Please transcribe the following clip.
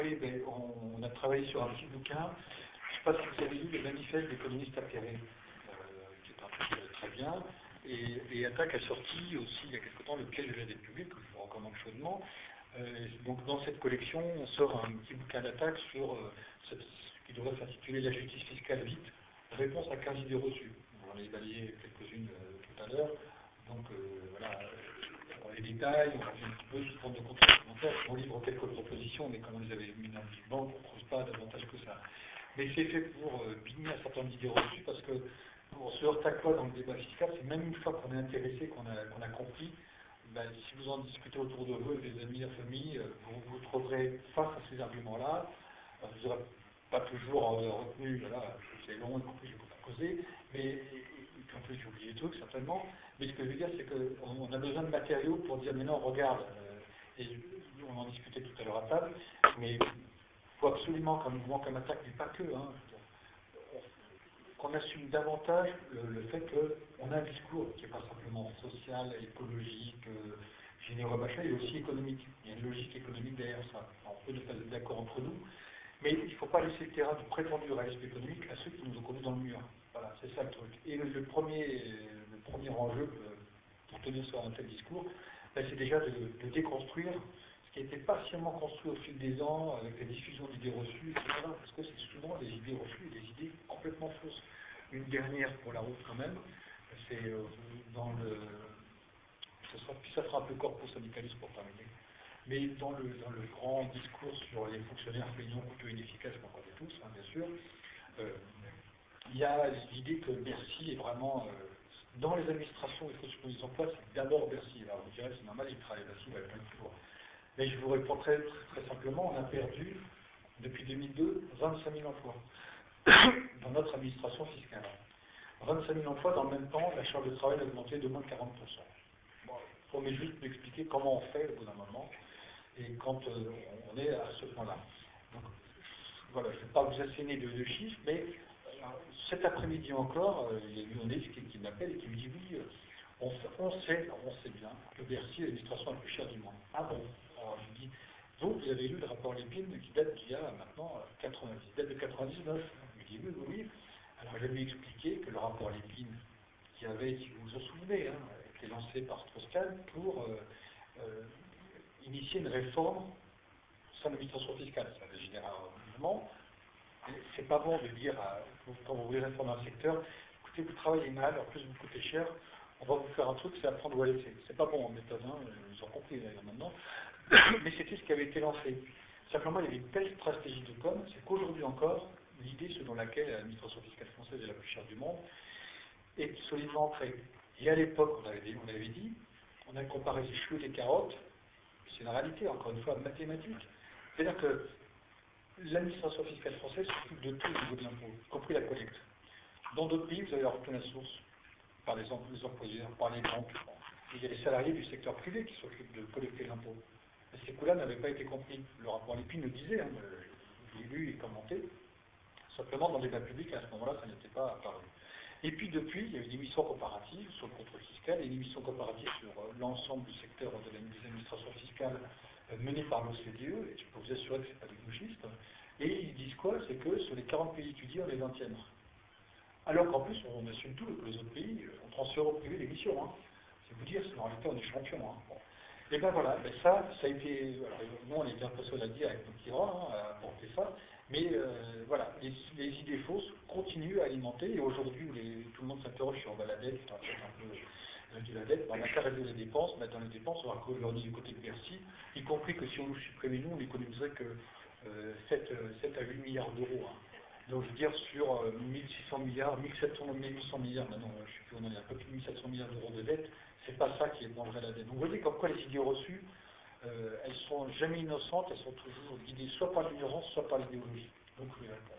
Oui, ben, on a travaillé sur un petit bouquin. Je ne sais pas si vous avez lu le manifeste des communistes atterrés, qui est un truc très bien. Et Attaque a sorti aussi il y a quelque temps le piège de la dette publique, que je vous recommande chaudement. Donc dans cette collection, on sort un petit bouquin d'Attaque sur ce qui devrait s'intituler La justice fiscale vite, réponse à 15 idées reçues. On en a balayé quelques-unes tout à l'heure. Donc voilà, les détails, on revient un petit peu sous forme de compte supplémentaire. On livre quelques propositions, mais comme on les avait mis dans le Big Bang, on ne creuse pas davantage que ça. Mais c'est fait pour bigner un certain nombre d'idées reçues, parce que on se heurte à quoi dans le débat fiscal? C'est même une fois qu'on est intéressé, qu'on a compris, ben, si vous en discutez autour de vous, avec des amis, la famille, vous vous trouverez face à ces arguments-là. Vous n'aurez pas toujours retenu, voilà, c'est long, y compris je ne peux pas causer, mais et puis en plus j'ai oublié des trucs certainement. Mais ce que je veux dire, c'est qu'on a besoin de matériaux pour dire, mais non, regarde, et on en discutait tout à l'heure à table, mais il faut absolument qu'un mouvement comme Attaque, mais pas que, hein, qu'on assume davantage le fait qu'on a un discours qui n'est pas simplement social, écologique, généreux, machin, il est aussi économique. Il y a une logique économique derrière ça. Alors, on peut ne pas être d'accord entre nous, mais il ne faut pas laisser le terrain du prétendu réalisme économique à ceux qui nous ont conduits dans le mur. Voilà, c'est ça le truc. Et le premier enjeu pour tenir sur un tel discours, ben, c'est déjà de déconstruire ce qui a été patiemment construit au fil des ans avec la diffusion d'idées reçues, etc. Parce que c'est souvent des idées reçues et des idées complètement fausses. Une dernière pour la route quand même, c'est dans le... ça sera un peu corpus syndicaliste pour terminer. Mais dans le grand discours sur les fonctionnaires feignants, coûteux, inefficaces, qu'on connaît tous, hein, bien sûr, il y a l'idée que Bercy est vraiment... dans les administrations, il faut supposer en place, c'est d'abord Bercy. Alors vous direz, c'est normal, il travaille Bercy, il va être plein de tours. Mais je vous réponds très simplement, on a perdu, depuis 2002, 25 000 emplois dans notre administration fiscale. 25 000 emplois, dans le même temps, la charge de travail a augmenté de moins de 40%. Bon, il faut juste m'expliquer comment on fait au bout d'un moment, et quand on est à ce point-là. Donc, voilà, je ne vais pas vous asséner de chiffres, mais cet après-midi encore, il y a une journaliste qui m'appelle et qui me dit oui, on sait bien que Bercy est l'administration la plus chère du monde. Ah bon? Alors je dis, vous avez lu le rapport Lépine qui date d'il y a maintenant 90, date de 99. Il me dit oui. Alors je lui ai expliqué que le rapport Lépine, qui avait, si vous vous en souvenez, été lancé par Strauss-Kahn pour initier une réforme sans l'administration fiscale. Ça avait généré un mouvement. C'est pas bon de dire, quand vous voulez réformer un secteur, écoutez, vous travaillez mal, en plus vous coûtez cher, on va vous faire un truc, c'est apprendre ou à laisser. C'est pas bon en méthode, ils ont compris d'ailleurs maintenant, mais c'était ce qui avait été lancé. Simplement, il y avait une telle stratégie de com, c'est qu'aujourd'hui encore, l'idée selon laquelle l'administration fiscale française est la plus chère du monde est solidement ancrée. Et à l'époque, on avait dit, on a comparé les choux et les carottes, c'est une réalité, encore une fois, mathématique. C'est-à-dire que l'administration fiscale française s'occupe de tout au niveau de l'impôt, y compris la collecte. Dans d'autres pays, vous avez la retenue à la source, par les employeurs, par les banques. Il y a les salariés du secteur privé qui s'occupent de collecter l'impôt. Mais ces coûts-là n'avaient pas été compris. Le rapport Lépine le disait, je l'ai lu et commenté. Simplement, dans le débat public, à ce moment-là, ça n'était pas apparu. Et puis, depuis, il y a eu une émission comparative sur le contrôle fiscal et une émission comparative sur l'ensemble du secteur des administrations fiscales menée par l'OCDE, et je peux vous assurer que ce n'est pas des gauchistes. Et ils disent quoi? C'est que sur les 40 pays étudiés, on est 20e. Alors qu'en plus, on assume tout, que les autres pays, on transfère au privé les missions. C'est vous dire, en réalité, on est champion. Bon. Et ben voilà, ben ça a été. Voilà, nous, on était un peu seul à dire avec nos petits bras, à porter ça. Mais voilà, les idées fausses continuent à alimenter. Et aujourd'hui, tout le monde s'interroge sur la dette, un peu de la dette, on a qu'à réduire les dépenses, mettre dans les dépenses, on va regarder du côté de Bercy, y compris que si on nous supprimait, nous, on n'économiserait que 7 à 8 milliards d'euros. Donc, je veux dire, sur 1600 milliards, 1800 milliards, maintenant, je ne sais plus, on a un peu plus de 1700 milliards d'euros de dette, c'est pas ça qui ébranlerait la dette. Donc, vous voyez comme quoi les idées reçues, elles sont jamais innocentes, elles sont toujours guidées soit par l'ignorance, soit par l'idéologie. Donc, je vais répondre.